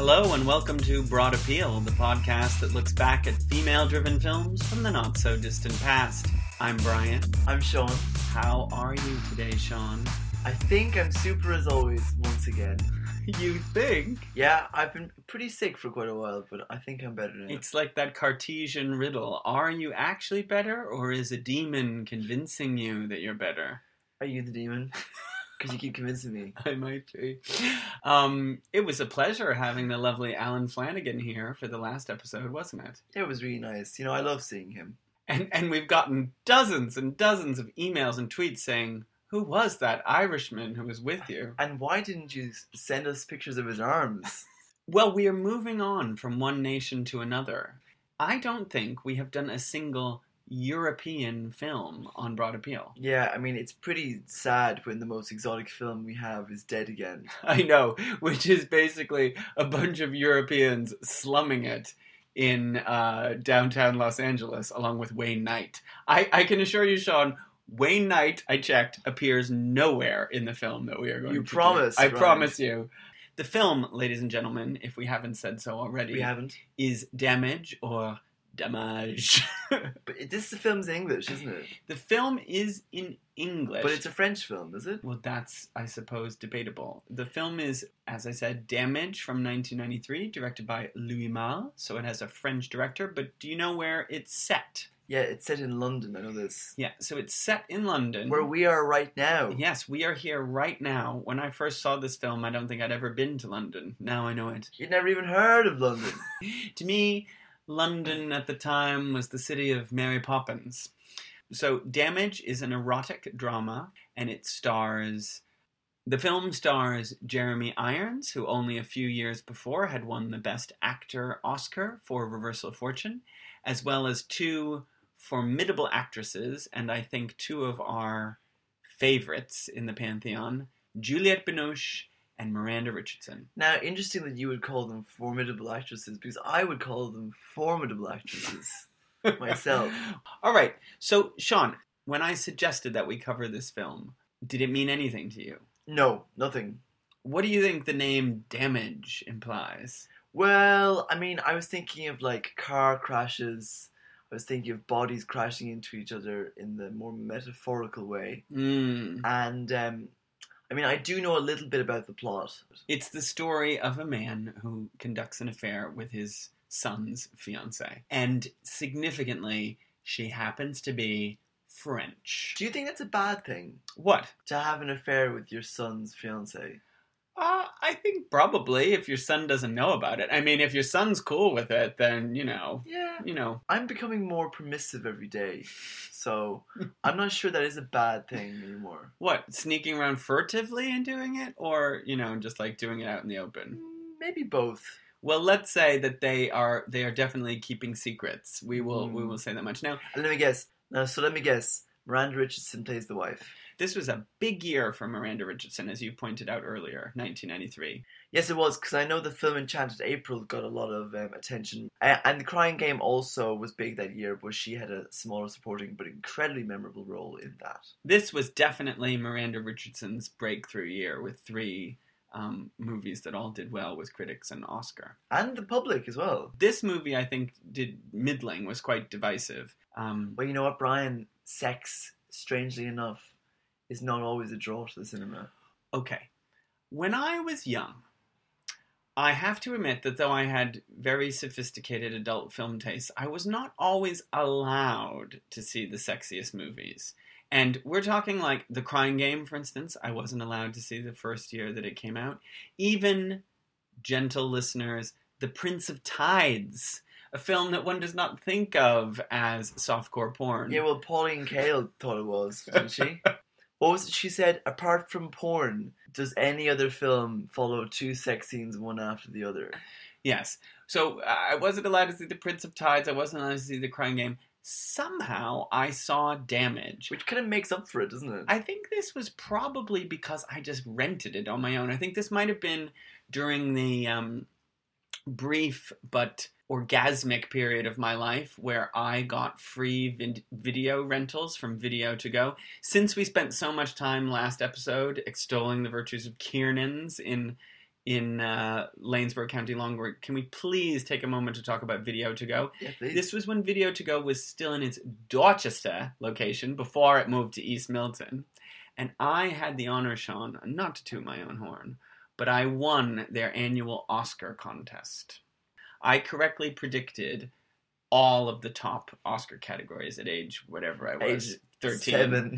Hello and welcome to Broad Appeal, the podcast that looks back at female-driven films from the not-so-distant past. I'm Brian. I'm Sean. How are you today, Sean? I think I'm super as always, once again. You think? Yeah, I've been pretty sick for quite a while, but I think I'm better now. It's like that Cartesian riddle. Are you actually better, or is a demon convincing you that you're better? Are you the demon? Because you keep convincing me. I might be. It was a pleasure having the lovely Alan Flanagan here for the last episode, wasn't it? It was really nice. You know, I love seeing him. And we've gotten dozens and dozens of emails and tweets saying, who was that Irishman who was with you? And why didn't you send us pictures of his arms? Well, we are moving on from one nation to another. I don't think we have done a single European film on Broad Appeal. Yeah, I mean, it's pretty sad when the most exotic film we have is dead again. I know, which is basically a bunch of Europeans slumming it in downtown Los Angeles along with Wayne Knight. I can assure you, Sean, Wayne Knight, I checked, appears nowhere in the film that we are going to do. You promise, I right? promise you. The film, ladies and gentlemen, if we haven't said so already, We haven't. is Damage or Damage. But this is the film's in English, isn't it? The film is in English. But it's a French film, is it? Well, that's, I suppose, debatable. The film is, as I said, Damage from 1993, directed by Louis Malle, so it has a French director, but do you know where it's set? Yeah, it's set in London, I know this. Yeah, so it's set in London. Where we are right now. Yes, we are here right now. When I first saw this film, I don't think I'd ever been to London. Now I know it. You'd never even heard of London. To me, London at the time was the city of Mary Poppins. So Damage is an erotic drama, and it stars... The film stars Jeremy Irons, who only a few years before had won the Best Actor Oscar for Reversal of Fortune, as well as two formidable actresses, and I think two of our favorites in the Pantheon, Juliette Binoche and Miranda Richardson. Now, interesting that you would call them formidable actresses, because I would call them formidable actresses myself. All right, so Sean, when I suggested that we cover this film, did it mean anything to you? No, nothing. What do you think the name Damage implies? Well, I mean, I was thinking of like car crashes. I was thinking of bodies crashing into each other in the more metaphorical way. And, I mean, I do know a little bit about the plot. It's the story of a man who conducts an affair with his son's fiancée. And significantly, she happens to be French. Do you think that's a bad thing? What? To have an affair with your son's fiancée? I think probably, if your son doesn't know about it. I mean, if your son's cool with it, then, Yeah. I'm becoming more permissive every day, so I'm not sure that is a bad thing anymore. What, sneaking around furtively and doing it? Or, just like doing it out in the open? Maybe both. Well, let's say that they are definitely keeping secrets. We will say that much. Now, let me guess. Miranda Richardson plays the wife. This was a big year for Miranda Richardson, as you pointed out earlier, 1993. Yes, it was, because I know the film Enchanted April got a lot of attention. And The Crying Game also was big that year, but she had a smaller supporting but incredibly memorable role in that. This was definitely Miranda Richardson's breakthrough year, with three movies that all did well with critics and Oscar. And the public as well. This movie, I think, did middling, was quite divisive. Well, you know what, Brian? Sex, strangely enough, is not always a draw to the cinema. Okay. When I was young, I have to admit that though I had very sophisticated adult film tastes, I was not always allowed to see the sexiest movies. And we're talking like The Crying Game, for instance. I wasn't allowed to see the first year that it came out. Even, gentle listeners, The Prince of Tides, a film that one does not think of as softcore porn. Yeah, well, Pauline Kael thought it was, didn't she? What was it she said? Apart from porn, does any other film follow two sex scenes one after the other? Yes. So I wasn't allowed to see The Prince of Tides. I wasn't allowed to see The Crying Game. Somehow I saw Damage. Which kind of makes up for it, doesn't it? I think this was probably because I just rented it on my own. I think this might have been during the brief but orgasmic period of my life where I got free video rentals from Video to Go. Since we spent so much time last episode extolling the virtues of Kiernan's in in Lanesborough, County Longford. Can we please take a moment to talk about Video To Go? Yeah, please. This was when Video To Go was still in its Dorchester location before it moved to East Milton. And I had the honor, Sean, not to toot my own horn, but I won their annual Oscar contest. I correctly predicted all of the top Oscar categories at age whatever I was, age 13.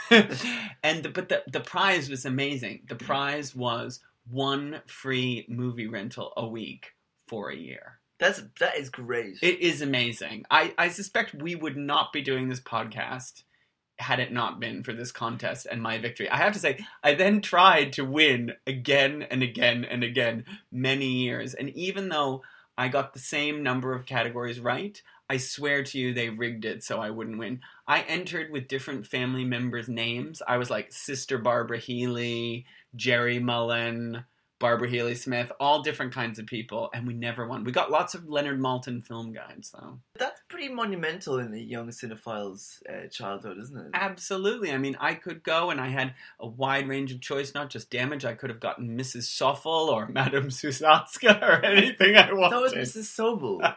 7. But the prize was amazing. The prize was one free movie rental a week for a year. That is great. It is amazing. I suspect we would not be doing this podcast had it not been for this contest and my victory. I have to say, I then tried to win again and again and again many years. And even though I got the same number of categories right, I swear to you they rigged it so I wouldn't win. I entered with different family members' names. I was like Sister Barbara Healy, Jerry Mullen, Barbara Healy Smith, all different kinds of people, and we never won. We got lots of Leonard Maltin film guides, though. That's pretty monumental in a young cinephile's childhood, isn't it? Absolutely. I mean, I could go and I had a wide range of choice, not just Damage. I could have gotten Mrs. Soffel or Madame Susatska or anything I wanted. That was Mrs. Sobel.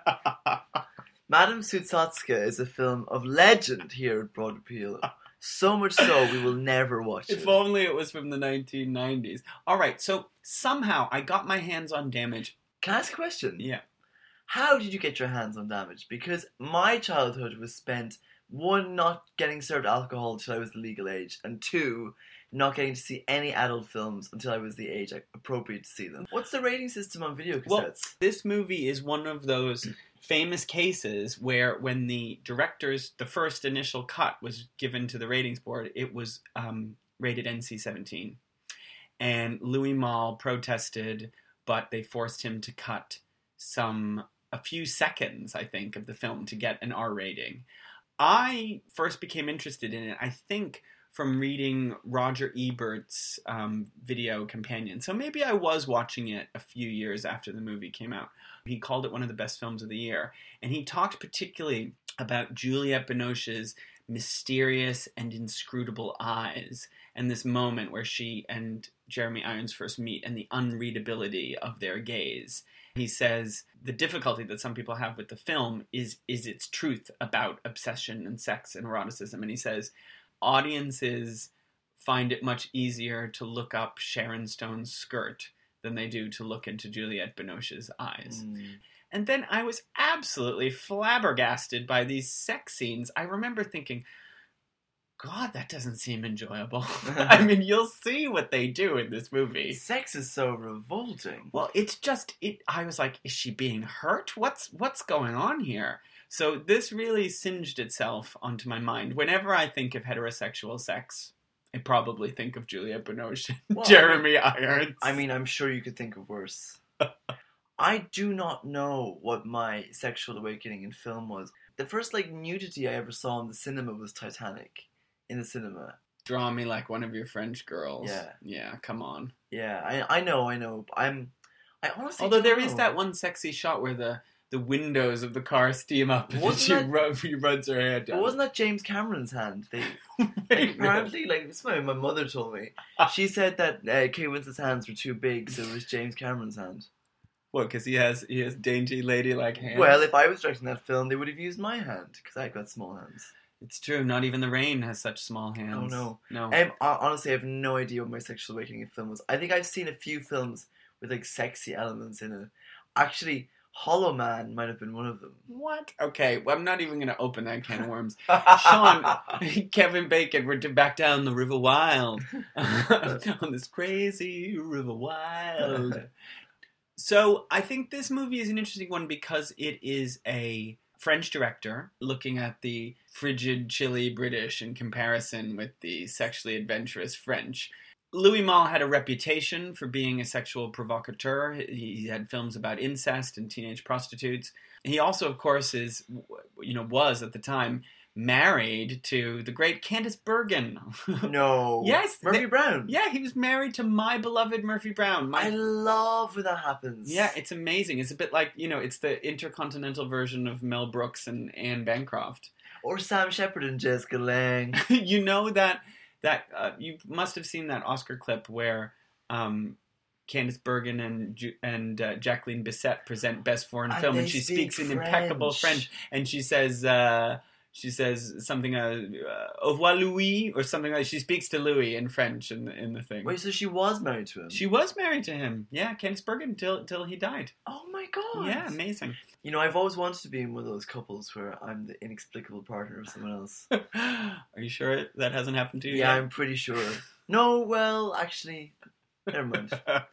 Madame Susatska is a film of legend here at Broad Appeal. So much so, we will never watch it. If only it was from the 1990s. All right, so somehow I got my hands on Damage. Can I ask a question? Yeah. How did you get your hands on Damage? Because my childhood was spent, 1, not getting served alcohol until I was the legal age, and 2, not getting to see any adult films until I was the age appropriate to see them. What's the rating system on video cassettes? Well, this movie is one of those famous cases where when the first initial cut was given to the ratings board, it was rated NC-17. And Louis Malle protested, but they forced him to cut a few seconds, I think, of the film to get an R rating. I first became interested in it, I think, from reading Roger Ebert's video companion. So maybe I was watching it a few years after the movie came out. He called it one of the best films of the year. And he talked particularly about Juliette Binoche's mysterious and inscrutable eyes and this moment where she and Jeremy Irons first meet and the unreadability of their gaze. He says the difficulty that some people have with the film is its truth about obsession and sex and eroticism. And he says audiences find it much easier to look up Sharon Stone's skirt than they do to look into Juliette Binoche's eyes. And then I was absolutely flabbergasted by these sex scenes. I remember thinking, God, that doesn't seem enjoyable. I mean, you'll see what they do in this movie. Sex is so revolting. Well, I was like, is she being hurt? What's going on here? So this really singed itself onto my mind. Whenever I think of heterosexual sex, I probably think of Juliette Binoche and Jeremy Irons. I mean, I'm sure you could think of worse. I do not know what my sexual awakening in film was. The first, nudity I ever saw in the cinema was Titanic. In the cinema. Draw me like one of your French girls. Yeah. Yeah, come on. Yeah, I know. I honestly Although there know. is that one sexy shot where the windows of the car steam up and she runs her hair down. But wasn't that James Cameron's hand? Apparently, this is what my mother told me. She said that Kate Winslet's hands were too big, so it was James Cameron's hand. What, because he has dainty, ladylike hands? Well, if I was directing that film, they would have used my hand, because I've got small hands. It's true. Not even the rain has such small hands. Oh, no. No. Honestly, I have no idea what my sexual awakening in film was. I think I've seen a few films with, sexy elements in it. Actually, Hollow Man might have been one of them. What? Okay, well, I'm not even going to open that can of worms. Sean, Kevin Bacon, we're back down the River Wild. On this crazy River Wild. So, I think this movie is an interesting one because it is a French director looking at the frigid, chilly British in comparison with the sexually adventurous French. Louis Malle had a reputation for being a sexual provocateur. He had films about incest and teenage prostitutes. He also, of course, was at the time married to the great Candice Bergen. No. Yes. Murphy Brown. Yeah, he was married to my beloved Murphy Brown. I love when that happens. Yeah, it's amazing. It's a bit like, it's the intercontinental version of Mel Brooks and Anne Bancroft. Or Sam Shepard and Jessica Lange. You know that you must have seen that Oscar clip where Candice Bergen and Jacqueline Bisset present Best Foreign Film, and she speaks in French. impeccable French, and she says something au revoir Louis or something like. She speaks to Louis in French in the thing. Wait, so she was married to him? She was married to him. Yeah, Candice Bergen till he died. Oh my god! Yeah, amazing. You know, I've always wanted to be in one of those couples where I'm the inexplicable partner of someone else. Are you sure that hasn't happened to you? Yeah, yet? I'm pretty sure. No, well, actually, never mind.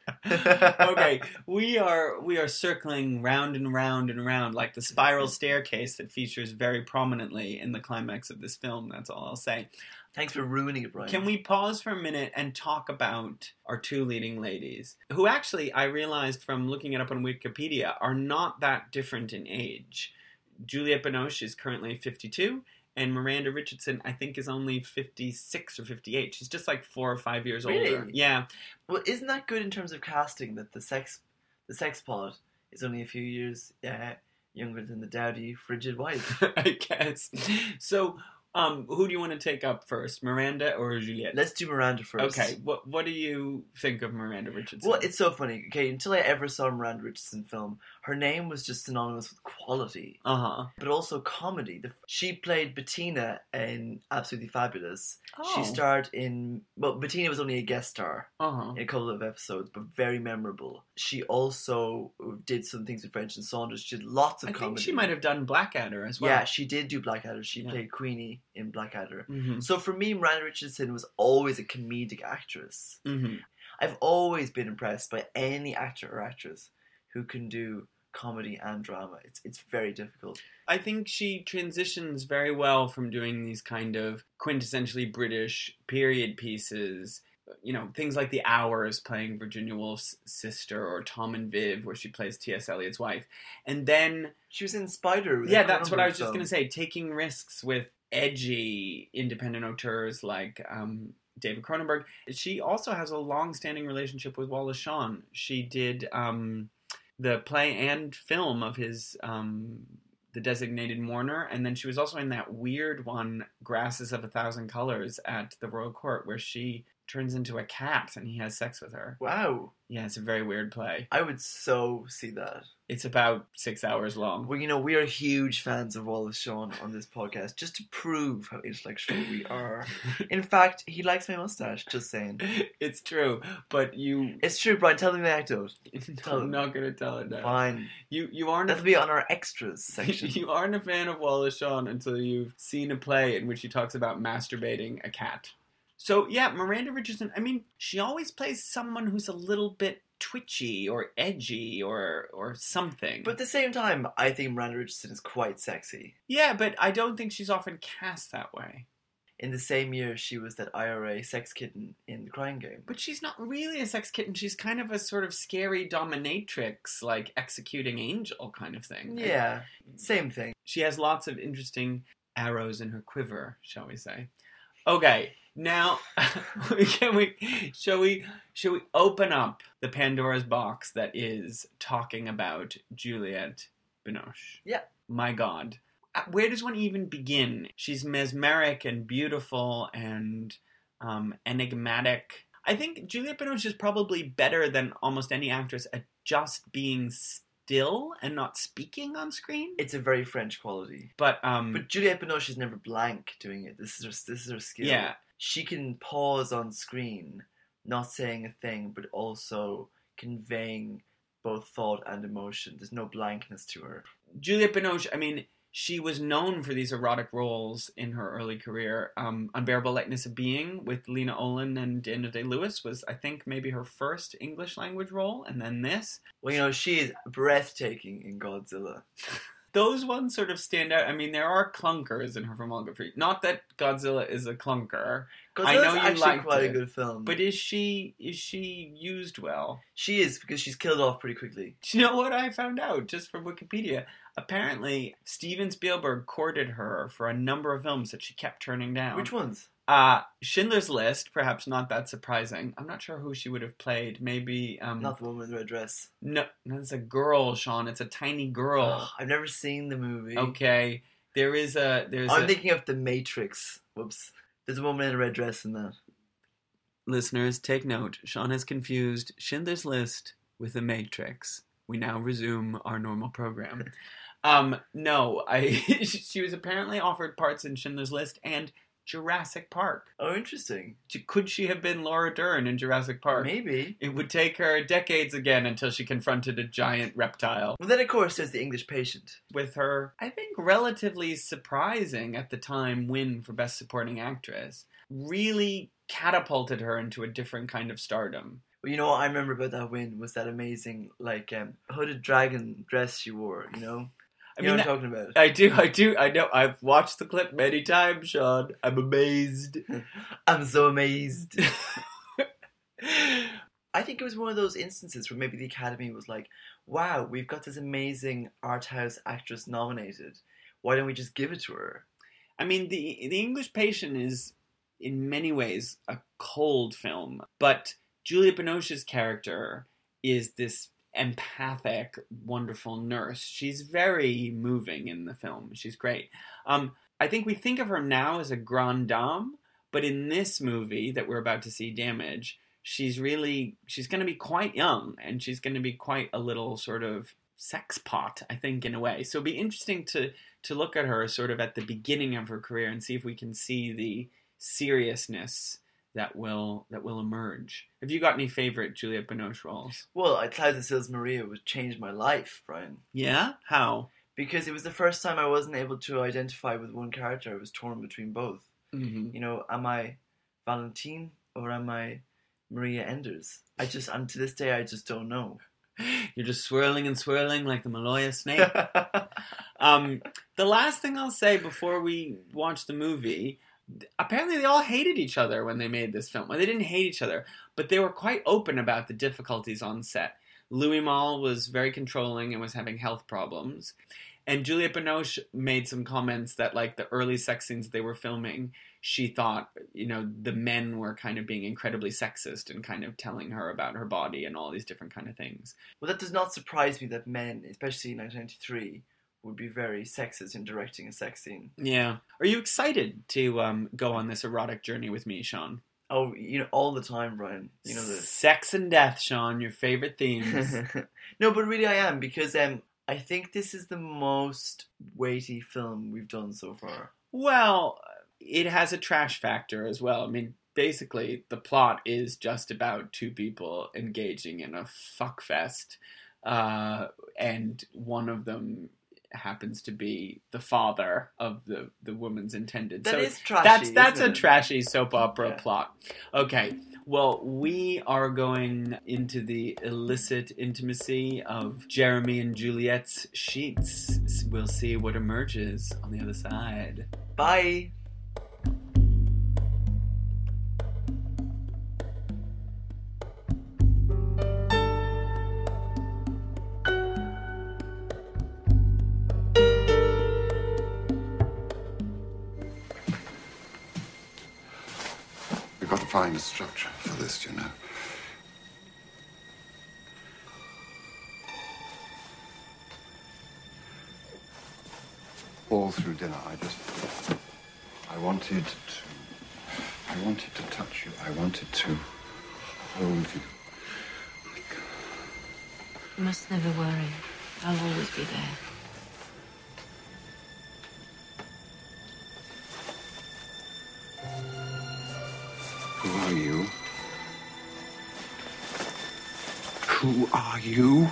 Okay, we are circling round and round and round like the spiral staircase that features very prominently in the climax of this film. That's all I'll say. Thanks for ruining it, Brian. Can we pause for a minute and talk about our two leading ladies, who actually, I realized from looking it up on Wikipedia, are not that different in age. Juliette Binoche is currently 52, and Miranda Richardson, I think, is only 56 or 58. She's just like 4 or 5 years older. Really? Yeah. Well, isn't that good in terms of casting that the sex pod is only a few years younger than the dowdy, frigid wife? I guess. So, who do you want to take up first, Miranda or Juliette? Let's do Miranda first. Okay, what do you think of Miranda Richardson? Well, it's so funny. Okay, until I ever saw a Miranda Richardson film, her name was just synonymous with quality. But also comedy. She played Bettina in Absolutely Fabulous. Oh. She starred in... Well, Bettina was only a guest star Uh-huh. in a couple of episodes, but very memorable. She also did some things with French and Saunders. She did lots of I comedy. think she might have done Blackadder as well. Yeah, she did do Blackadder. She Yeah. played Queenie in Blackadder. Mm-hmm. So for me, Miranda Richardson was always a comedic actress. Mm-hmm. I've always been impressed by any actor or actress who can do comedy and drama. It's very difficult. I think she transitions very well from doing these kind of quintessentially British period pieces, you know, things like The Hours, playing Virginia Woolf's sister, or Tom and Viv, where she plays T.S. Eliot's wife. And then... She was in Spider. Yeah, that's what I was just going to say. Taking risks with edgy independent auteurs like David Cronenberg. She also has a long-standing relationship with Wallace Shawn. She did the play and film of his The Designated Mourner, and then she was also in that weird one, Grasses of a Thousand Colors, at the Royal Court, where she turns into a cat and he has sex with her. Wow. Yeah, it's a very weird play. I would so see that. It's about 6 hours long. Well, you know, we are huge fans of Wallace Shawn on this podcast, just to prove how intellectual we are. In fact, he likes my mustache, just saying. It's true, but you... It's true, Brian, tell them the anecdote. I'm not going to tell it now. Fine. You aren't... That'll be on our extras section. You aren't a fan of Wallace Shawn until you've seen a play in which he talks about masturbating a cat. So, yeah, Miranda Richardson, I mean, she always plays someone who's a little bit twitchy or edgy or something. But at the same time, I think Miranda Richardson is quite sexy. Yeah, but I don't think she's often cast that way. In the same year, she was that IRA sex kitten in The Crying Game. But she's not really a sex kitten. She's kind of a sort of scary dominatrix, like executing angel kind of thing. Yeah, same thing. She has lots of interesting arrows in her quiver, shall we say. Okay, now shall we open up the Pandora's box that is talking about Juliette Binoche? Yeah. My God. Where does one even begin? She's mesmeric and beautiful and enigmatic. I think Juliette Binoche is probably better than almost any actress at just being still and not speaking on screen. It's a very French quality. But Juliette Binoche is never blank doing it. This is her skill. Yeah. She can pause on screen, not saying a thing, but also conveying both thought and emotion. There's no blankness to her. Juliette Binoche, I mean, she was known for these erotic roles in her early career. Unbearable Lightness of Being with Lena Olin and Daniel Day-Lewis was, I think, maybe her first English language role, and then this. Well, you know, she is breathtaking in Godzilla. Those ones sort of stand out. I mean, there are clunkers in her filmography. Not that Godzilla is a clunker. Godzilla's I know you actually liked quite it, a good film. But is she used well? She is, because she's killed off pretty quickly. Do you know what I found out just from Wikipedia? Apparently, Steven Spielberg courted her for a number of films that she kept turning down. Which ones? Schindler's List, perhaps not that surprising. I'm not sure who she would have played. Maybe... not the woman in the red dress. No, it's a girl, Sean. It's a tiny girl. Oh, I've never seen the movie. Okay. I'm thinking of The Matrix. Whoops. There's a woman in a red dress in that. Listeners, take note. Sean has confused Schindler's List with The Matrix. We now resume our normal program. No, she was apparently offered parts in Schindler's List and Jurassic Park. Oh, interesting. Could she have been Laura Dern in Jurassic Park? Maybe. It would take her decades again until she confronted a giant reptile. Well, then, of course, there's The English Patient. With her, I think, relatively surprising at the time win for Best Supporting Actress. Really catapulted her into a different kind of stardom. Well, you know what I remember about that win was that amazing, hooded dragon dress she wore, you know? You know what I'm talking about? I do. I know. I've watched the clip many times, Sean. I'm amazed. I'm so amazed. I think it was one of those instances where maybe the Academy was like, wow, we've got this amazing art house actress nominated. Why don't we just give it to her? I mean, the English Patient is, in many ways, a cold film. But Juliette Binoche's character is this empathic, wonderful nurse. She's very moving in the film. She's great. I think we think of her now as a grande dame, but in this movie that we're about to see, Damage, she's going to be quite young, and she's going to be quite a little sort of sex pot, I think, in a way. So it'd be interesting to look at her sort of at the beginning of her career and see if we can see the seriousness that will emerge. Have you got any favorite Juliette Binoche roles? Well, Clouds and Sils Maria would change my life, Brian. Yeah? How? Because it was the first time I wasn't able to identify with one character. I was torn between both. Mm-hmm. You know, am I Valentine or am I Maria Enders? And to this day, I just don't know. You're just swirling and swirling like the Maloya snake. The last thing I'll say before we watch the movie, apparently they all hated each other when they made this film. Well, they didn't hate each other, but they were quite open about the difficulties on set. Louis Malle was very controlling and was having health problems. And Juliette Binoche made some comments that, like, the early sex scenes they were filming, she thought, you know, the men were kind of being incredibly sexist and kind of telling her about her body and all these different kind of things. Well, that does not surprise me that men, especially in 1993, would be very sexist in directing a sex scene. Yeah. Are you excited to go on this erotic journey with me, Sean? Oh, you know, all the time, Brian. You know this. Sex and death, Sean, your favorite themes. No, but really I am, because I think this is the most weighty film we've done so far. Well, it has a trash factor as well. I mean, basically, the plot is just about two people engaging in a fuckfest, and one of them happens to be the father of the woman's intended. That so is trashy. That's a trashy soap opera plot. Okay, well, we are going into the illicit intimacy of Jeremy and Juliet's sheets. We'll see what emerges on the other side. Bye. We've got to find a structure for this, you know. All through dinner, I wanted to touch you. I wanted to hold you. You must never worry. I'll always be there. Who are you? Who are you?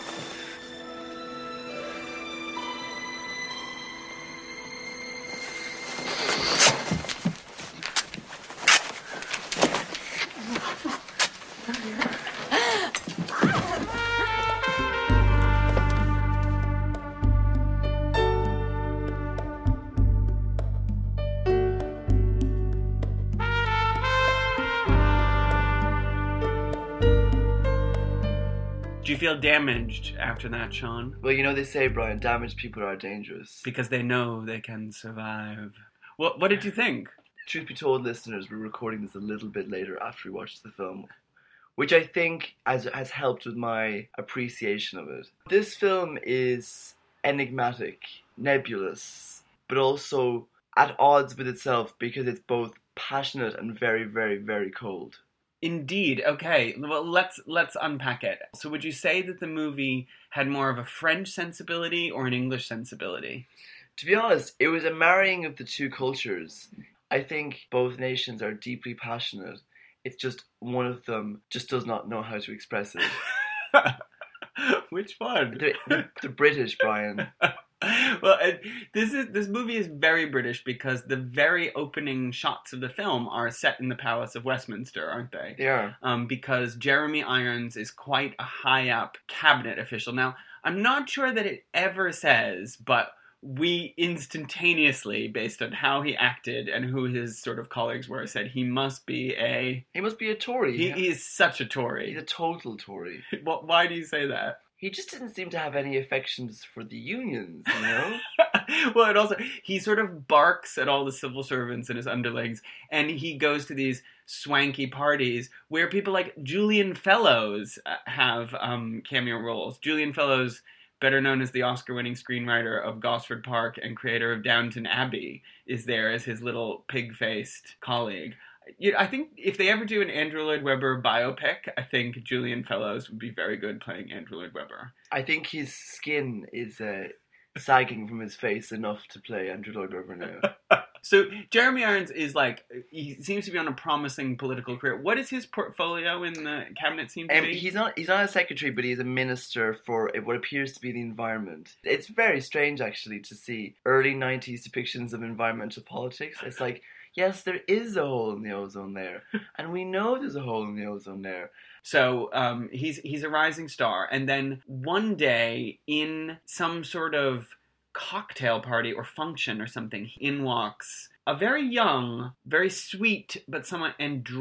Do you feel damaged after that, Sean? Well, you know they say, Brian, damaged people are dangerous. Because they know they can survive. What did you think? Truth be told, listeners, we're recording this a little bit later after we watched the film, which I think has helped with my appreciation of it. This film is enigmatic, nebulous, but also at odds with itself because it's both passionate and very, very, very cold. Indeed. Okay. Well, let's unpack it. So would you say that the movie had more of a French sensibility or an English sensibility? To be honest, it was a marrying of the two cultures. I think both nations are deeply passionate. It's just one of them just does not know how to express it. Which one? The British, Brian. Well, this movie is very British because the very opening shots of the film are set in the Palace of Westminster, aren't they? They are. Because Jeremy Irons is quite a high-up cabinet official. Now, I'm not sure that it ever says, but we instantaneously, based on how he acted and who his sort of colleagues were, said he must be a Tory. He is such a Tory. He's a total Tory. Why do you say that? He just didn't seem to have any affections for the unions, you know? Well, and also, he sort of barks at all the civil servants and his underlings, and he goes to these swanky parties where people like Julian Fellowes have cameo roles. Julian Fellowes, better known as the Oscar-winning screenwriter of Gosford Park and creator of Downton Abbey, is there as his little pig-faced colleague. I think if they ever do an Andrew Lloyd Webber biopic, I think Julian Fellowes would be very good playing Andrew Lloyd Webber. I think his skin is sagging from his face enough to play Andrew Lloyd Webber now. So Jeremy Irons is he seems to be on a promising political career. What is his portfolio in the cabinet seem to be? He's not a secretary, but he's a minister for what appears to be the environment. It's very strange, actually, to see early 90s depictions of environmental politics. It's like, yes, there is a hole in the ozone there, and we know there's a hole in the ozone there. So he's a rising star, and then one day in some sort of cocktail party or function or something, in walks a very young, very sweet, but somewhat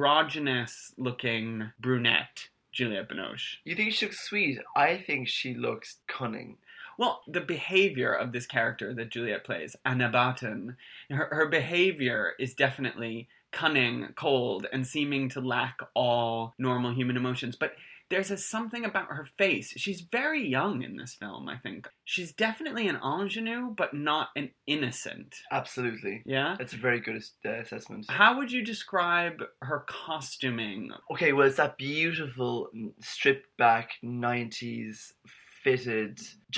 androgynous-looking brunette, Juliette Binoche. You think she looks sweet? I think she looks cunning. Well, the behavior of this character that Juliette plays, Anna Batten, her behavior is definitely cunning, cold, and seeming to lack all normal human emotions. But there's something about her face. She's very young in this film, I think. She's definitely an ingenue, but not an innocent. Absolutely. Yeah? That's a very good assessment. How would you describe her costuming? Okay, well, it's that beautiful, stripped-back, 90s, fitted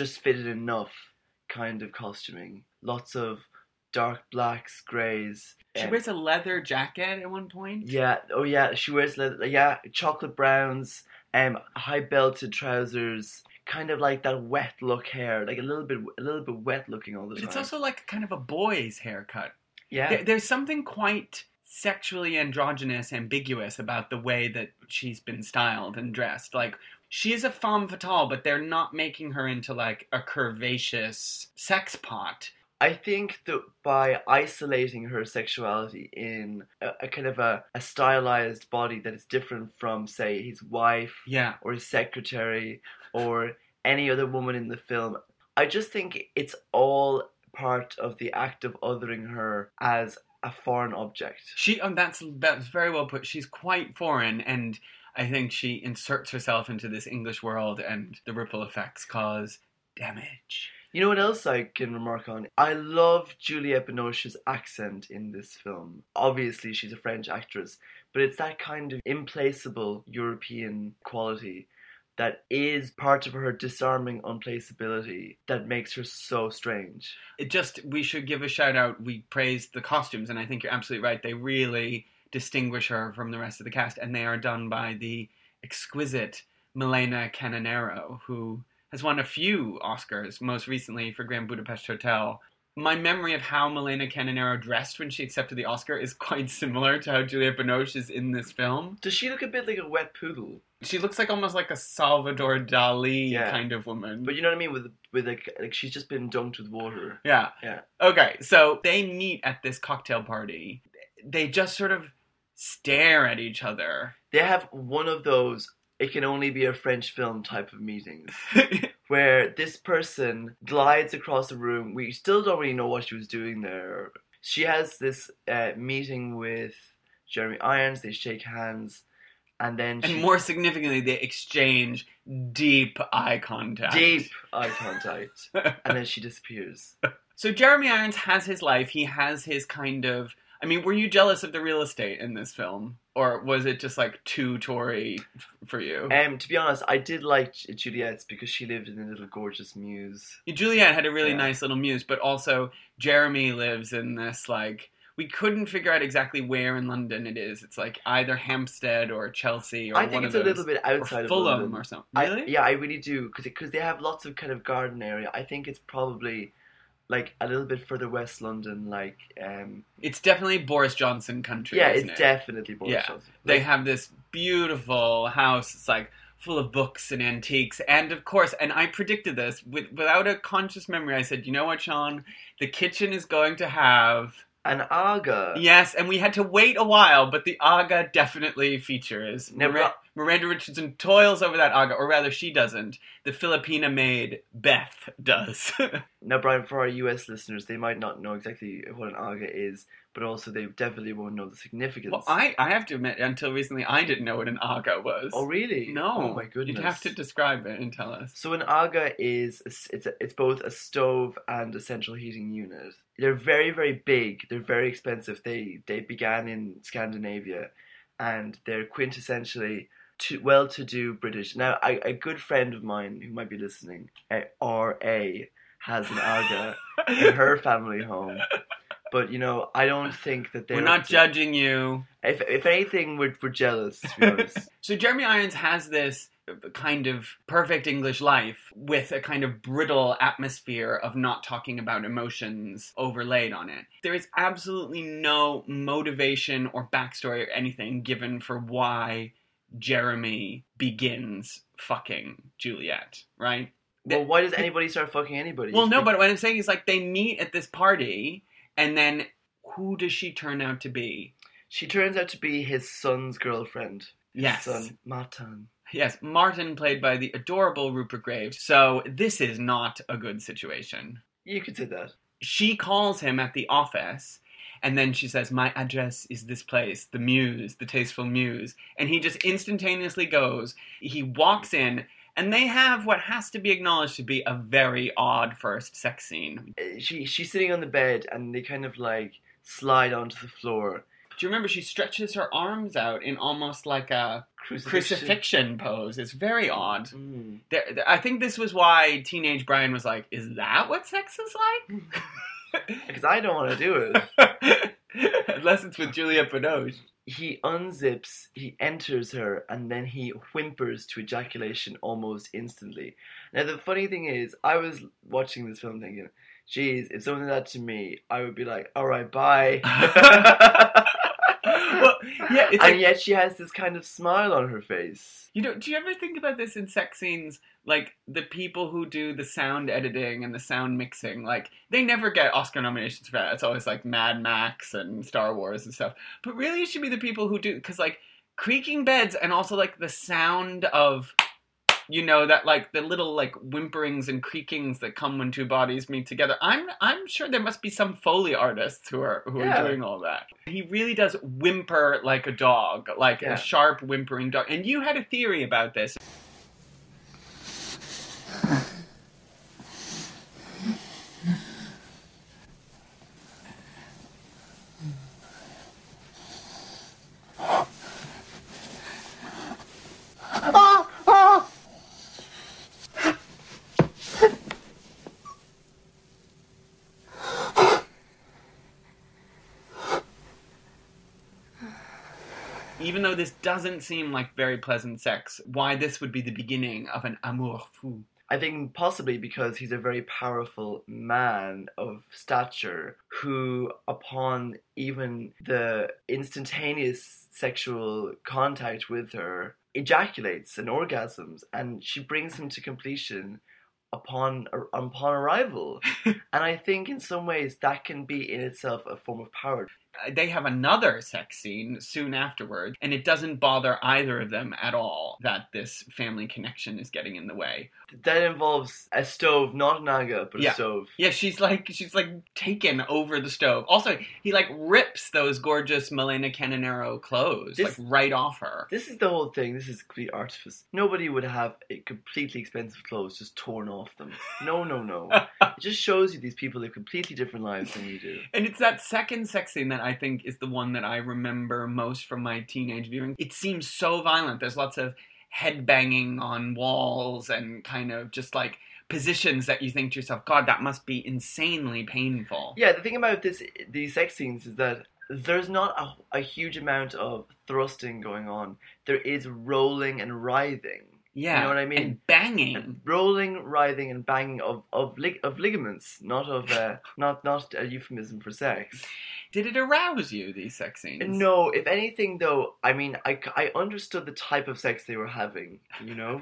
enough kind of costuming. Lots of dark blacks, greys. She wears a leather jacket at one point. Yeah, oh yeah, she wears leather, yeah, chocolate browns, high belted trousers, kind of like that wet look hair, like a little bit wet looking all the time. It's also like kind of a boy's haircut. Yeah. There's something quite sexually androgynous, ambiguous about the way that she's been styled and dressed. Like, she is a femme fatale, but they're not making her into like a curvaceous sex pot. I think that by isolating her sexuality in a kind of a stylized body that is different from, say, his wife, yeah, or his secretary, or any other woman in the film, I just think it's all part of the act of othering her as a foreign object. That's very well put. She's quite foreign, and I think she inserts herself into this English world, and the ripple effects cause damage. You know what else I can remark on? I love Juliette Binoche's accent in this film. Obviously, she's a French actress, but it's that kind of implaceable European quality that is part of her disarming unplaceability that makes her so strange. We should give a shout out. We praised the costumes, and I think you're absolutely right. They really distinguish her from the rest of the cast, and they are done by the exquisite Milena Canonero, who has won a few Oscars, most recently for Grand Budapest Hotel. My memory of how Milena Canonero dressed when she accepted the Oscar is quite similar to how Juliette Binoche is in this film. Does she look a bit like a wet poodle? She looks like almost like a Salvador Dali kind of woman. But you know what I mean? With like she's just been dunked with water. Yeah. Yeah. Okay, so they meet at this cocktail party. They just sort of stare at each other. They have one of those it can only be a French film type of meetings where this person glides across the room. We still don't really know what she was doing there. She has this meeting with Jeremy Irons. They shake hands, and then more significantly, they exchange deep eye contact. And then she disappears. So Jeremy Irons has his life. He has his kind of, I mean, were you jealous of the real estate in this film? Or was it just like too Tory for you? To be honest, I did like Juliet's because she lived in a little gorgeous mews. Juliet had a really nice little mews, but also Jeremy lives in this, like, we couldn't figure out exactly where in London it is. It's like either Hampstead or Chelsea or I think one it's of a those. little bit outside Or of Fulham London. or something. Really? I really do, because they have lots of kind of garden area. I think it's probably like a little bit further west London, like It's definitely Boris Johnson country. yeah, isn't it's it? definitely Boris Yeah. Johnson. They Like, have this beautiful house. It's like full of books and antiques. And of course, and I predicted this without a conscious memory. I said, you know what, Sean? The kitchen is going to have... an aga. Yes, and we had to wait a while, but the aga definitely features. Now, Miranda Richardson toils over that aga, or rather she doesn't. The Filipina maid, Beth, does. Now, Brian, for our US listeners, they might not know exactly what an aga is, but also they definitely won't know the significance. Well, I have to admit, until recently, I didn't know what an aga was. Oh, really? No. Oh, my goodness. You'd have to describe it and tell us. So an aga is it's both a stove and a central heating unit. They're very, very big. They're very expensive. They began in Scandinavia, and they're quintessentially well-to-do British. Now, a good friend of mine who might be listening, R.A., has an aga in her family home. But, you know, I don't think that they're... We're not judging you. If anything, we're jealous, to be honest. So Jeremy Irons has this kind of perfect English life with a kind of brittle atmosphere of not talking about emotions overlaid on it. There is absolutely no motivation or backstory or anything given for why Jeremy begins fucking Juliet, right? Well, why does anybody start fucking anybody? Well, no, but what I'm saying is, like, they meet at this party, and then who does she turn out to be? She turns out to be his son's girlfriend. Yes. His son, Martin. Yes, Martin, played by the adorable Rupert Graves. So this is not a good situation. You could say that. She calls him at the office, and then she says, my address is this place, the Muse, the Tasteful Muse. And he just instantaneously goes. He walks in, and they have what has to be acknowledged to be a very odd first sex scene. She's sitting on the bed, and they kind of like slide onto the floor. Do you remember she stretches her arms out in almost like a crucifixion pose? It's very odd. Mm. I think this was why teenage Brian was like, is that what sex is like? Because I don't want to do it. Unless it's with Juliette Binoche. He unzips, he enters her, and then he whimpers to ejaculation almost instantly. Now, the funny thing is, I was watching this film thinking, geez, if someone did that to me, I would be like, alright, bye. Well, yeah, it's and yet she has this kind of smile on her face. You know, do you ever think about this in sex scenes? Like, the people who do the sound editing and the sound mixing, like, they never get Oscar nominations for that. It's always, like, Mad Max and Star Wars and stuff. But really, it should be the people who do, because, like, creaking beds and also, like, the sound of, you know, that, like, the little, like, whimperings and creakings that come when two bodies meet together. I'm sure there must be some Foley artists who are doing all that. He really does whimper like a dog, like a sharp whimpering dog. And you had a theory about this. Even though this doesn't seem like very pleasant sex, why this would be the beginning of an amour fou. I think possibly because he's a very powerful man of stature who, upon even the instantaneous sexual contact with her, ejaculates and orgasms, and she brings him to completion upon arrival. And I think in some ways that can be in itself a form of power. They have another sex scene soon afterward, and it doesn't bother either of them at all that this family connection is getting in the way. That involves a stove, not an aga, but a stove. Yeah, she's like taken over the stove. Also, he like rips those gorgeous Milena Canonero clothes like right off her. This is the whole thing. This is complete artifice. Nobody would have a completely expensive clothes just torn off them. No. It just shows you these people live completely different lives than you do. And it's that second sex scene that I think is the one that I remember most from my teenage viewing. It seems so violent. There's lots of head banging on walls and kind of just like positions that you think to yourself, God, that must be insanely painful. Yeah, the thing about these sex scenes is that there's not a huge amount of thrusting going on. There is rolling and writhing. Yeah, you know what I mean? And banging, and rolling, writhing, and banging of ligaments, not a euphemism for sex. Did it arouse you, these sex scenes? No, if anything, though, I mean, I understood the type of sex they were having. You know,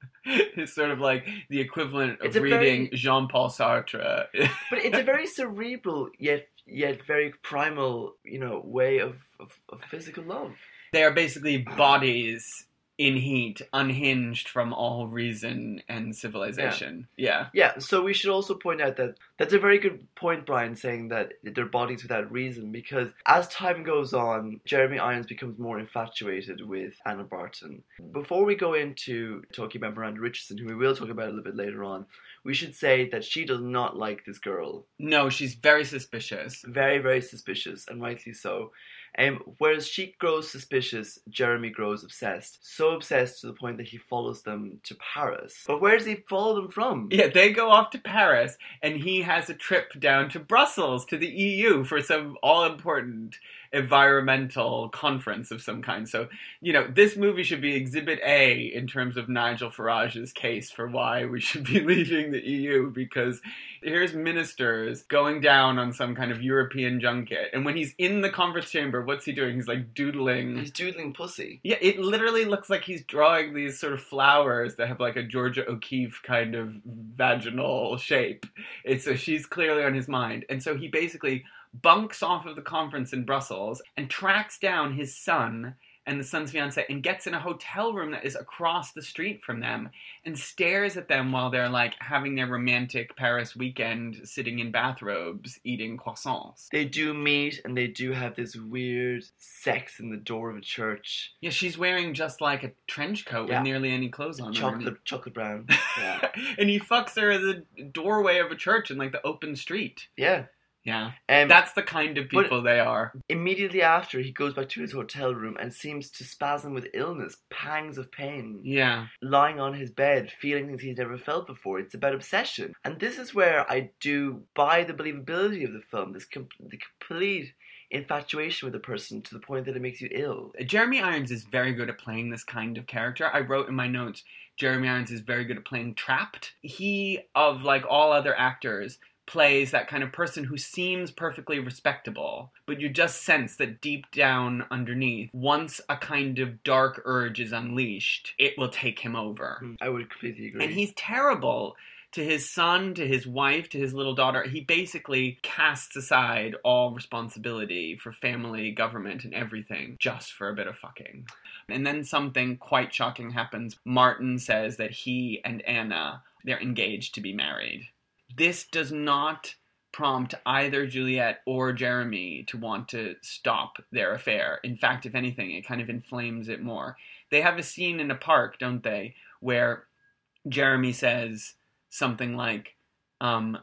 it's sort of like the equivalent of reading Jean-Paul Sartre. But it's a very cerebral yet very primal, way of physical love. They are basically bodies in heat, unhinged from all reason and civilization. Yeah. So we should also point out that that's a very good point, Brian, saying that they're bodies without reason, because as time goes on, Jeremy Irons becomes more infatuated with Anna Barton. Before we go into talking about Miranda Richardson, who we will talk about a little bit later on, we should say that she does not like this girl. No, she's very suspicious. Very, very suspicious, and rightly so. Whereas she grows suspicious, Jeremy grows obsessed. So obsessed to the point that he follows them to Paris. But where does he follow them from? Yeah, they go off to Paris, and he has a trip down to Brussels, to the EU, for some all-important environmental conference of some kind. So, this movie should be Exhibit A in terms of Nigel Farage's case for why we should be leaving the EU, because here's ministers going down on some kind of European junket, and when he's in the conference chamber, what's he doing? He's like doodling. He's doodling pussy. Yeah, it literally looks like he's drawing these sort of flowers that have like a Georgia O'Keeffe kind of vaginal shape. So she's clearly on his mind. And so he basically bunks off of the conference in Brussels and tracks down his son and the son's fiancée and gets in a hotel room that is across the street from them and stares at them while they're like having their romantic Paris weekend, sitting in bathrobes, eating croissants. They do meet and they do have this weird sex in the door of a church. Yeah, she's wearing just like a trench coat with nearly any clothes on. Chocolate brown. Yeah. And he fucks her at the doorway of a church in like the open street. Yeah. Yeah, that's the kind of people they are. Immediately after, he goes back to his hotel room and seems to spasm with illness, pangs of pain. Yeah. Lying on his bed, feeling things he's never felt before. It's about obsession. And this is where I do buy the believability of the film, the complete infatuation with a person to the point that it makes you ill. Jeremy Irons is very good at playing this kind of character. I wrote in my notes, Jeremy Irons is very good at playing trapped. He, of like all other actors, plays that kind of person who seems perfectly respectable, but you just sense that deep down underneath, once a kind of dark urge is unleashed, it will take him over. I would completely agree. And he's terrible to his son, to his wife, to his little daughter. He basically casts aside all responsibility for family, government, and everything just for a bit of fucking. And then something quite shocking happens. Martin says that he and Anna, they're engaged to be married. This does not prompt either Juliet or Jeremy to want to stop their affair. In fact, if anything, it kind of inflames it more. They have a scene in a park, don't they, where Jeremy says something like, well,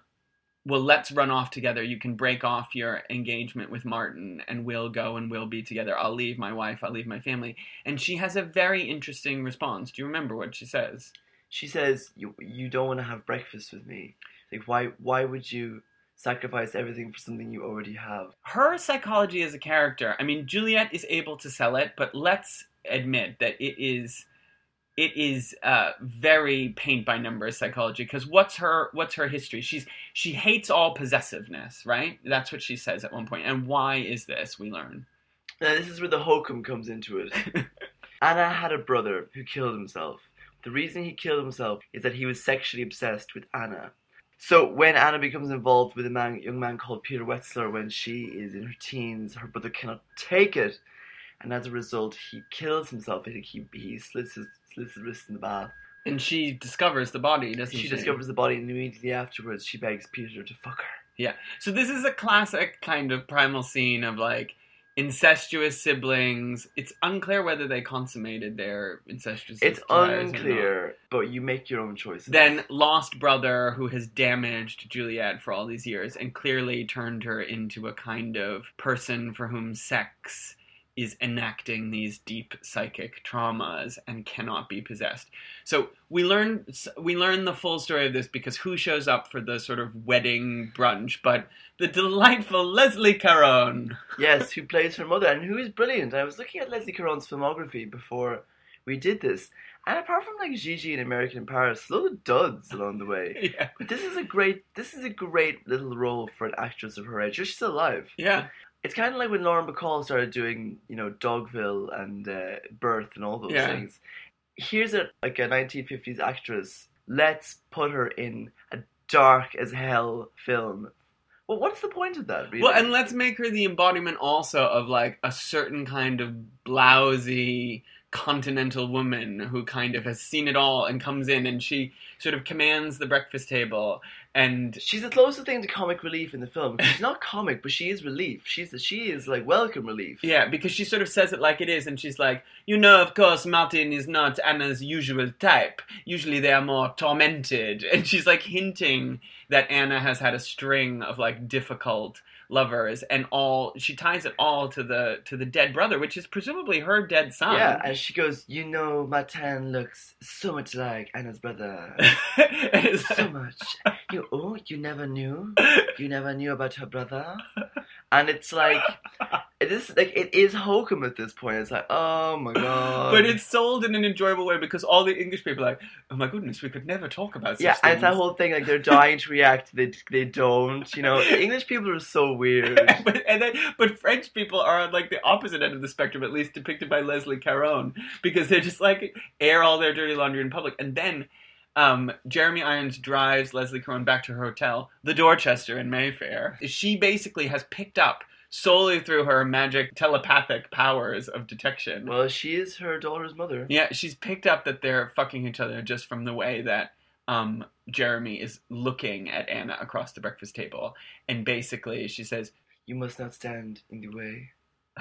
let's run off together. You can break off your engagement with Martin and we'll go and we'll be together. I'll leave my wife. I'll leave my family. And she has a very interesting response. Do you remember what she says? She says, you don't want to have breakfast with me. Like, why would you sacrifice everything for something you already have? Her psychology as a character, I mean, Juliet is able to sell it, but let's admit that it is very paint-by-numbers psychology, because what's her history? She hates all possessiveness, right? That's what she says at one point. And why is this, we learn? Now, this is where the hokum comes into it. Anna had a brother who killed himself. The reason he killed himself is that he was sexually obsessed with Anna. So when Anna becomes involved with a young man called Peter Wetzler when she is in her teens, her brother cannot take it, and as a result, he kills himself. I think he slits his wrist in the bath. And she discovers the body, doesn't she? She discovers the body, and immediately afterwards, she begs Peter to fuck her. Yeah. So this is a classic kind of primal scene of like incestuous siblings. It's unclear whether they consummated their incestuous It's desires or not. unclear, but you make your own choices. Then lost brother who has damaged Juliet for all these years and clearly turned her into a kind of person for whom sex is enacting these deep psychic traumas and cannot be possessed. So we learn the full story of this because who shows up for the sort of wedding brunch but the delightful Leslie Caron. Yes, who plays her mother and who is brilliant. I was looking at Leslie Caron's filmography before we did this, and apart from like Gigi and American in Paris, a lot of duds along the way. Yeah. But this is a great little role for an actress of her age. She's still alive. Yeah. It's kind of like when Lauren Bacall started doing, Dogville and Birth and all those things. Here's a 1950s actress. Let's put her in a dark as hell film. Well, what's the point of that, really? Well, and let's make her the embodiment also of like a certain kind of blousy continental woman who kind of has seen it all and comes in and she sort of commands the breakfast table, and she's the closest thing to comic relief in the film. She's not comic, but she is relief. She is like welcome relief. Yeah, because she sort of says it like it is, and she's like, of course, Martin is not Anna's usual type. Usually they are more tormented, and she's like hinting that Anna has had a string of like difficult lovers, and she ties it all to the dead brother, which is presumably her dead son. Yeah, and she goes, Martin looks so much like Anna's brother. So much. You never knew? You never knew about her brother? And it's like, it is hokum at this point. It's like, oh my god. But it's sold in an enjoyable way because all the English people are like, oh my goodness, we could never talk about such things. And it's that whole thing, like they're dying to react, they don't, English people are so weird. but French people are on like the opposite end of the spectrum, at least depicted by Leslie Caron, because they just like air all their dirty laundry in public. And then Jeremy Irons drives Leslie Caron back to her hotel, the Dorchester in Mayfair. She basically has picked up, solely through her magic telepathic powers of detection. Well, she is her daughter's mother. Yeah, she's picked up that they're fucking each other just from the way that Jeremy is looking at Anna across the breakfast table. And basically she says, "You must not stand in the way."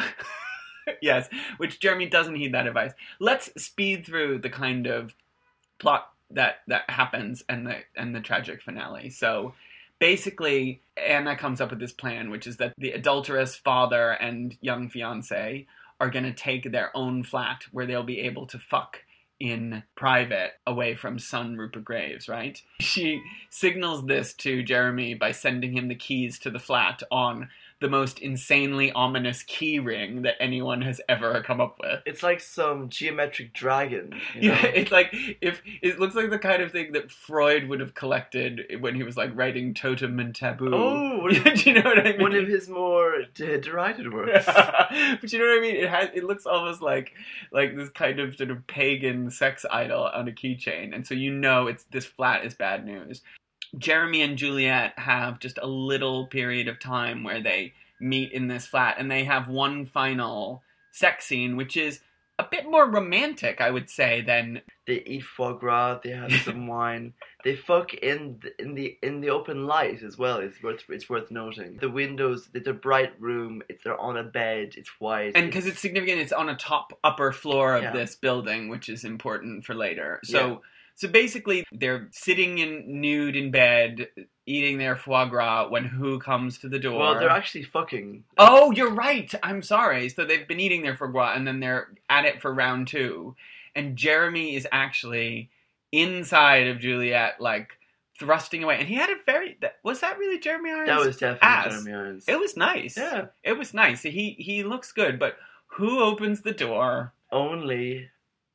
Yes, which Jeremy doesn't heed that advice. Let's speed through the kind of plot that happens and the tragic finale. So basically Anna comes up with this plan, which is that the adulterous father and young fiancé are going to take their own flat where they'll be able to fuck in private away from son Rupert Graves, right? She signals this to Jeremy by sending him the keys to the flat on the most insanely ominous key ring that anyone has ever come up with. It's like some geometric dragon. Yeah, it's like if it looks like the kind of thing that Freud would have collected when he was like writing Totem and Taboo. Oh, do you know what I mean? One of his more derided works. But you know what I mean? It looks almost like this kind of sort of pagan sex idol on a keychain, and so this flat is bad news. Jeremy and Juliet have just a little period of time where they meet in this flat, and they have one final sex scene, which is a bit more romantic, I would say, than... They eat foie gras, they have some wine, they fuck in the open light as well. It's worth noting. The windows, it's a bright room, they're on a bed, it's white. And because it's significant, it's on a upper floor of this building, which is important for later. So basically, they're sitting nude in bed, eating their foie gras when who comes to the door? Well, they're actually fucking. Oh, you're right. I'm sorry. So they've been eating their foie gras, and then they're at it for round 2. And Jeremy is actually inside of Juliet, like, thrusting away. And he had a very... Was that really Jeremy Irons? That was definitely ass? Jeremy Irons. It was nice. Yeah. It was nice. He looks good, but who opens the door? Only...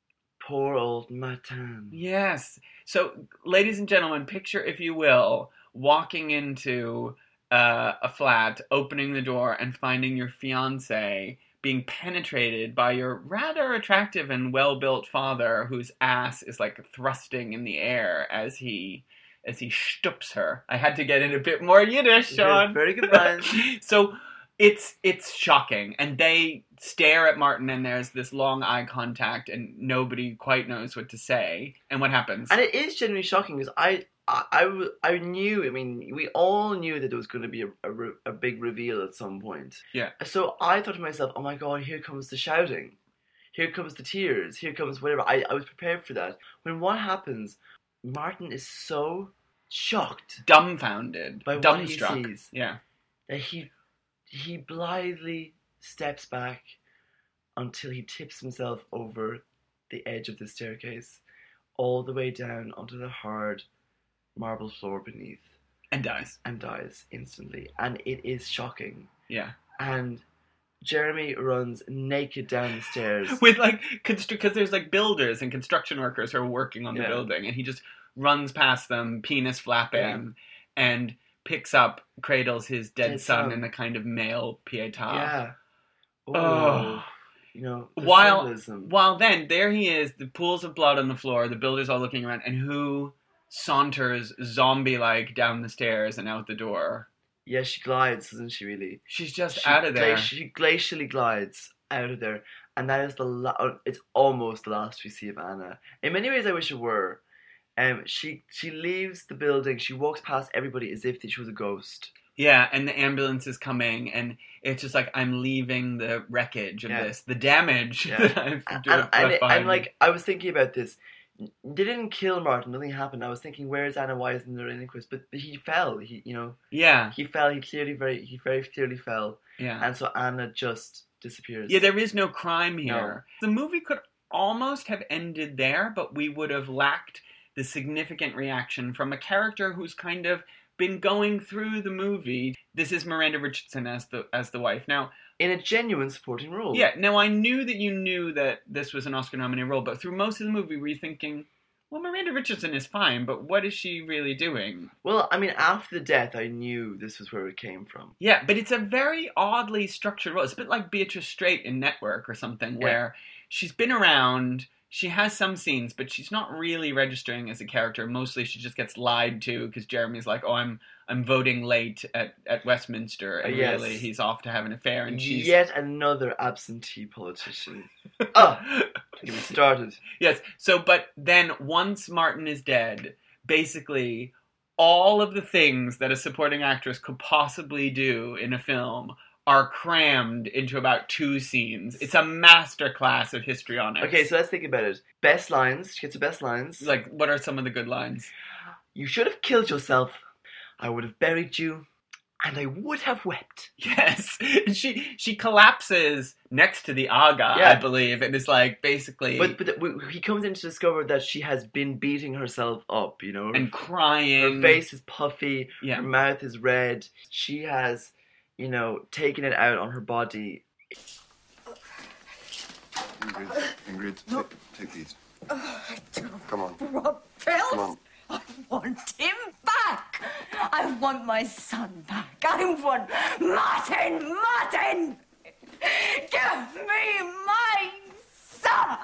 poor old Martin. Yes. So, ladies and gentlemen, picture, if you will, walking into a flat, opening the door, and finding your fiancé being penetrated by your rather attractive and well-built father, whose ass is like thrusting in the air as he stoops her. I had to get in a bit more Yiddish, Sean. Very good lines. So it's shocking, and they stare at Martin, and there's this long eye contact, and nobody quite knows what to say. And what happens? And it is genuinely shocking because I knew. I mean, we all knew that there was going to be a big reveal at some point. Yeah. So I thought to myself, oh my god, here comes the shouting, here comes the tears, here comes whatever. I was prepared for that. When what happens, Martin is so shocked, dumbfounded, by dumbstruck. what he sees, Yeah. that he blithely steps back until he tips himself over the edge of the staircase, all the way down onto the hard marble floor beneath, And dies instantly. And it is shocking. Yeah. And Jeremy runs naked down the stairs. With like, because there's like builders and construction workers who are working on the Yeah. building, and he just runs past them, penis flapping, and cradles his dead son in a kind of male pietà. Yeah. Oh. You know, the While symbolism. then, there he is, the pools of blood on the floor, the builders all looking around, and who saunters zombie-like down the stairs and out the door? Yeah, she glides, doesn't she, really? She's just out of there. She glacially glides out of there. And that is it's almost the last we see of Anna. In many ways, I wish it were. She leaves the building, she walks past everybody as if she was a ghost. Yeah, and the ambulance is coming, and it's just like, I'm leaving the wreckage of this, the damage that I've left behind me. I was thinking about this. They didn't kill Martin, nothing happened. I was thinking, where is Anna? Why isn't there an inquest? But he fell. He fell. He very clearly fell. Yeah. And so Anna just disappears. Yeah, there is no crime here. No. The movie could almost have ended there, but we would have lacked the significant reaction from a character who's kind of been going through the movie. This is Miranda Richardson as the wife. Now, in a genuine supporting role. Yeah, now I knew that you knew that this was an Oscar-nominated role, but through most of the movie were you thinking, well, Miranda Richardson is fine, but what is she really doing? Well, I mean, after the death, I knew this was where it came from. Yeah, but it's a very oddly structured role. It's a bit like Beatrice Straight in Network or something, where she's been around, she has some scenes, but she's not really registering as a character. Mostly she just gets lied to because Jeremy's like, oh, I'm voting late at Westminster, and really he's off to have an affair, and she's... Yet another absentee politician. Get me started. Yes, so, but then once Martin is dead, basically all of the things that a supporting actress could possibly do in a film are crammed into about 2 scenes. It's a masterclass of histrionics. Okay, so let's think about it. Best lines. She gets the best lines. Like, what are some of the good lines? You should have killed yourself. I would have buried you, and I would have wept. Yes. She collapses next to the Aga, I believe, and is like, basically... But he comes in to discover that she has been beating herself up, you know? And crying. Her face is puffy. Yeah. Her mouth is red. She has, you know, taken it out on her body. Ingrid, take these. Come on. Rob Pills? Come on. I want him back. I want my son back. I want Martin. Give me my son.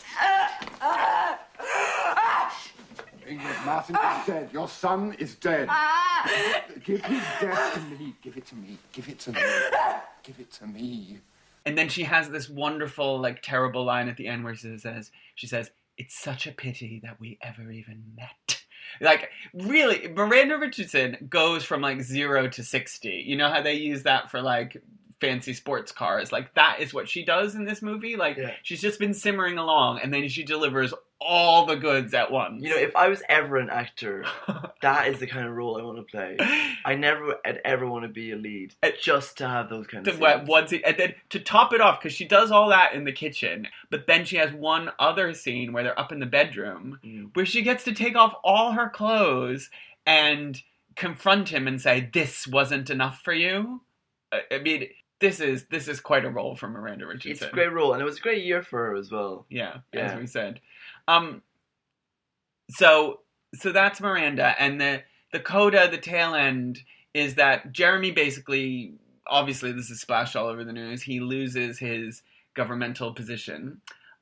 Ingrid, Martin is dead. Your son is dead. Give his death to me. Give it to me. Give it to me. Give it to me. And then she has this wonderful, like, terrible line at the end where she says, it's such a pity that we ever even met. Like, really, Miranda Richardson goes from, like, 0 to 60. You know how they use that for, like, fancy sports cars? Like, that is what she does in this movie. Like, she's just been simmering along, and then she delivers all the goods at once. You know, if I was ever an actor, that is the kind of role I want to play. I'd ever want to be a lead, just to have those kind of scenes. And then to top it off, because she does all that in the kitchen, but then she has one other scene where they're up in the bedroom, where she gets to take off all her clothes and confront him and say, this wasn't enough for you? I mean... This is quite a role for Miranda Richardson. It's a great role, and it was a great year for her as well. Yeah, as we said. So that's Miranda, and the coda, the tail end, is that Jeremy basically, obviously this is splashed all over the news, he loses his governmental position.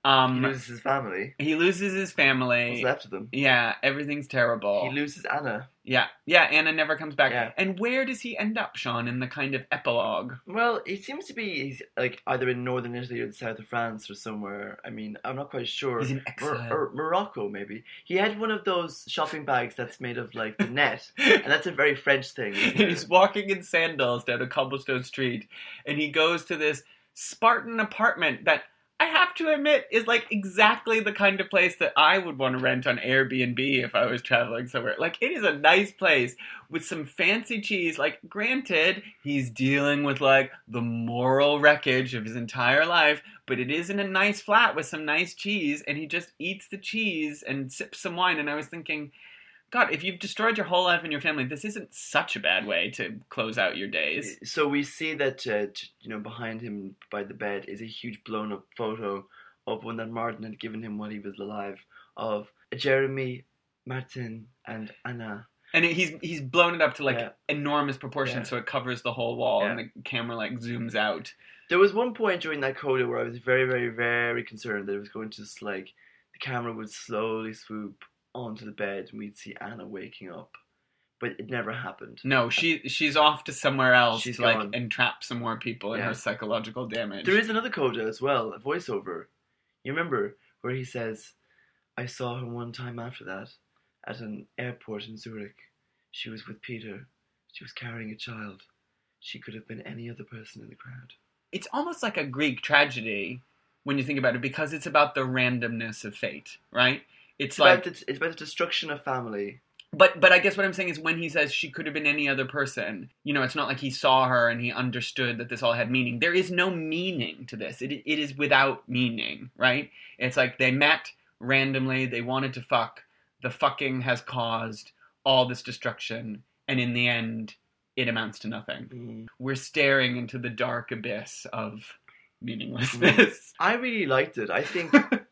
He loses his family. He loses his family. What's left of them? Yeah, everything's terrible. He loses Anna. Yeah, Anna never comes back. Yeah. And where does he end up, Sean, in the kind of epilogue? Well, he seems to be he's like either in northern Italy or the south of France or somewhere. I mean, I'm not quite sure. He's in exile. Or Morocco, maybe. He had one of those shopping bags that's made of like the net, and that's a very French thing. Isn't it? He's walking in sandals down a cobblestone street, and he goes to this Spartan apartment that I have to admit is like exactly the kind of place that I would want to rent on Airbnb if I was traveling somewhere. Like, it is a nice place with some fancy cheese. Like, granted, he's dealing with like the moral wreckage of his entire life, but it is in a nice flat with some nice cheese, and he just eats the cheese and sips some wine. And I was thinking, God, if you've destroyed your whole life and your family, this isn't such a bad way to close out your days. So we see that behind him by the bed is a huge blown up photo of one that Martin had given him while he was alive of Jeremy, Martin, and Anna. And he's blown it up to like enormous proportions, Yeah. so it covers the whole wall, Yeah. and the camera like zooms out. There was one point during that coda where I was very, very, very concerned that it was going to just like the camera would slowly swoop onto the bed and we'd see Anna waking up, but it never happened. No, she's off to somewhere else She's to like gone. entrap some more people in Yeah. her psychological damage. There is another coda as well, a voiceover. You remember where he says, "I saw her one time after that at an airport in Zurich. She was with Peter. She was carrying a child. She could have been any other person in the crowd." It's almost like a Greek tragedy when you think about it, because it's about the randomness of fate, right? It's like, it's about the destruction of family. but I guess what I'm saying is when he says she could have been any other person, you know, it's not like he saw her and he understood that this all had meaning. There is no meaning to this. It is without meaning, right? It's like they met randomly, they wanted to fuck, the fucking has caused all this destruction, and in the end, it amounts to nothing. We're staring into the dark abyss of meaninglessness. I really liked it. I think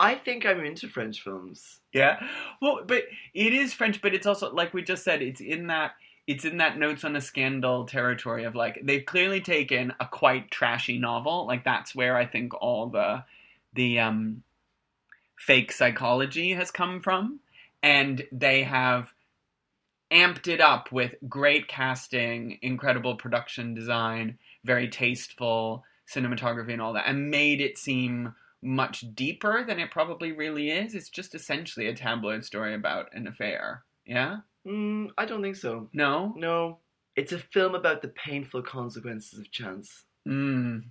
I'm into French films. Yeah. Well, but it is French, but it's also, like we just said, it's in that Notes on a Scandal territory of like, they've clearly taken a quite trashy novel. Like, that's where I think all the fake psychology has come from. And they have amped it up with great casting, incredible production design, very tasteful cinematography and all that, and made it seem much deeper than it probably really is. It's just essentially a tabloid story about an affair. Yeah? I don't think so. No? No. It's a film about the painful consequences of chance. And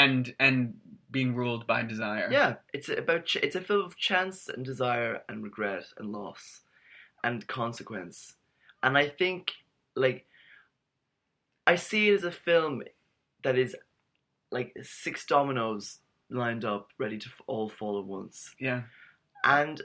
being ruled by desire. Yeah, it's a film of chance and desire and regret and loss and consequence. And I think, like, I see it as a film that is like 6 dominoes lined up, ready to all fall at once. Yeah. And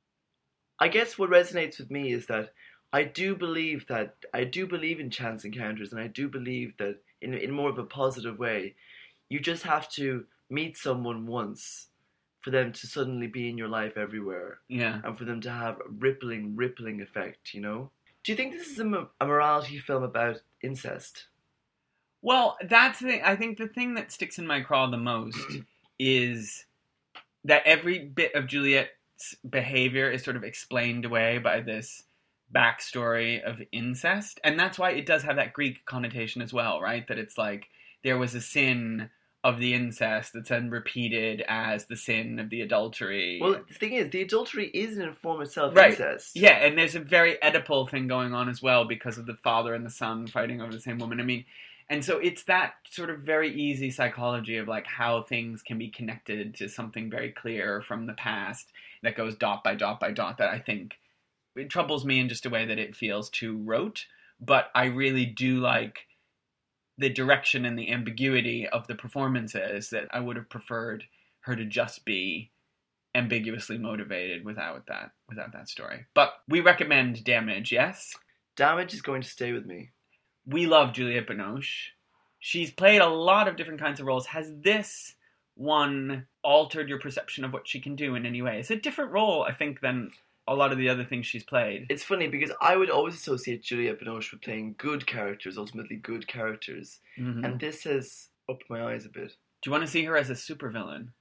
I guess what resonates with me is that I do believe in chance encounters, and I do believe that in more of a positive way, you just have to meet someone once for them to suddenly be in your life everywhere. Yeah. And for them to have a rippling effect, you know? Do you think this is a morality film about incest? Well, that's the thing. I think the thing that sticks in my craw the most is that every bit of Juliet's behavior is sort of explained away by this backstory of incest. And that's why it does have that Greek connotation as well, right? That it's like there was a sin of the incest that's then repeated as the sin of the adultery. Well, the thing is, the adultery is in form itself Right. incest. Yeah, and there's a very Oedipal thing going on as well because of the father and the son fighting over the same woman. I mean, and so it's that sort of very easy psychology of like how things can be connected to something very clear from the past that goes dot by dot by dot that I think it troubles me in just a way that it feels too rote. But I really do like the direction and the ambiguity of the performances that I would have preferred her to just be ambiguously motivated without that story. But we recommend Damage, yes? Damage is going to stay with me. We love Juliette Binoche. She's played a lot of different kinds of roles. Has this one altered your perception of what she can do in any way? It's a different role, I think, than a lot of the other things she's played. It's funny because I would always associate Juliette Binoche with playing good characters, ultimately good characters. Mm-hmm. And this has opened my eyes a bit. Do you want to see her as a supervillain?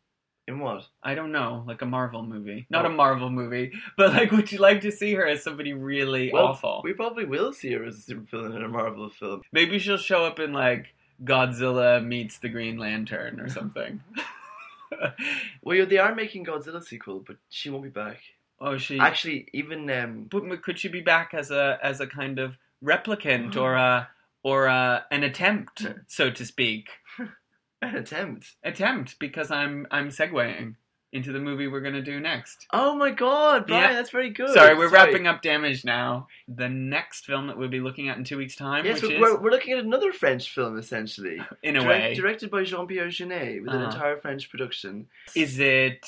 In what? I don't know, like a Marvel movie. Not a Marvel movie, but like, would you like to see her as somebody really awful? We probably will see her as a supervillain in a Marvel film. Maybe she'll show up in like Godzilla meets the Green Lantern or something. Well, they are making Godzilla sequel, but she won't be back. Oh, she actually even. But could she be back as a kind of replicant or an attempt, so to speak? An attempt, because I'm segueing into the movie we're going to do next. Oh my god, Brian, that's very good. Sorry, we're wrapping up Damage now. The next film that we'll be looking at in 2 weeks' time, yes, which we're looking at another French film, essentially. In a way. Directed by Jean-Pierre Jeunet, with an entire French production. Is it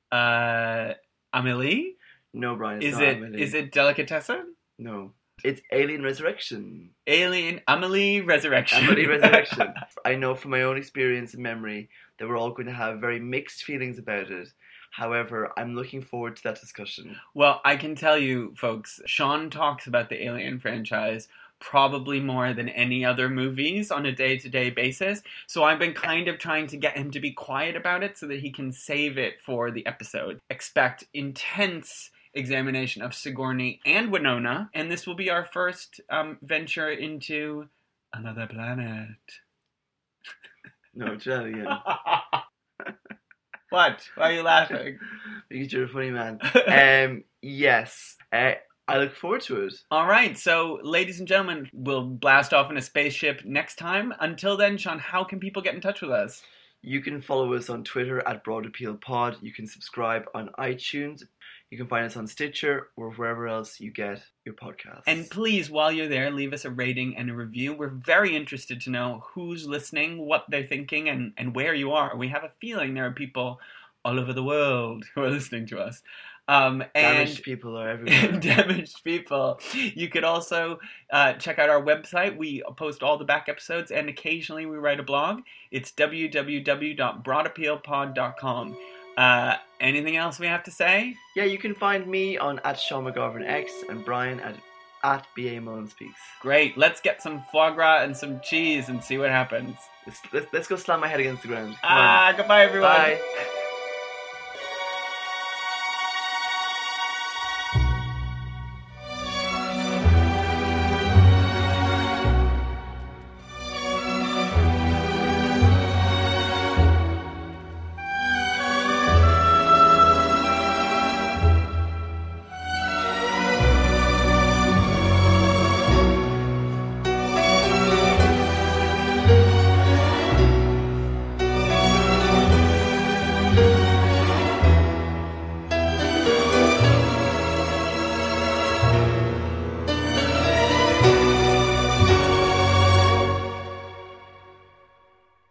Amélie? No, Brian, it's not Amélie. Is it Delicatessen? No. It's Alien Resurrection. Amélie Resurrection. Amélie Resurrection. I know from my own experience and memory that we're all going to have very mixed feelings about it. However, I'm looking forward to that discussion. Well, I can tell you, folks, Sean talks about the Alien franchise probably more than any other movies on a day-to-day basis. So I've been kind of trying to get him to be quiet about it so that he can save it for the episode. Expect intense examination of Sigourney and Winona, and this will be our first venture into another planet. No, try that again. What? Why are you laughing? Because you're a funny man. Yes. I look forward to it. All right, so ladies and gentlemen, we'll blast off in a spaceship next time. Until then, Sean, how can people get in touch with us? You can follow us on Twitter at BroadAppealPod. You can subscribe on iTunes. You can find us on Stitcher or wherever else you get your podcasts. And please, while you're there, leave us a rating and a review. We're very interested to know who's listening, what they're thinking, and where you are. We have a feeling there are people all over the world who are listening to us. Damaged people are everywhere. Damaged people. You could also check out our website. We post all the back episodes, and occasionally we write a blog. It's www.broadappealpod.com. Anything else we have to say? Yeah, you can find me on @SeanMcGovernX and Brian at BA Mullen Speaks. Great. Let's get some foie gras and some cheese and see what happens. Let's go slam my head against the ground. Goodbye, everyone. Bye.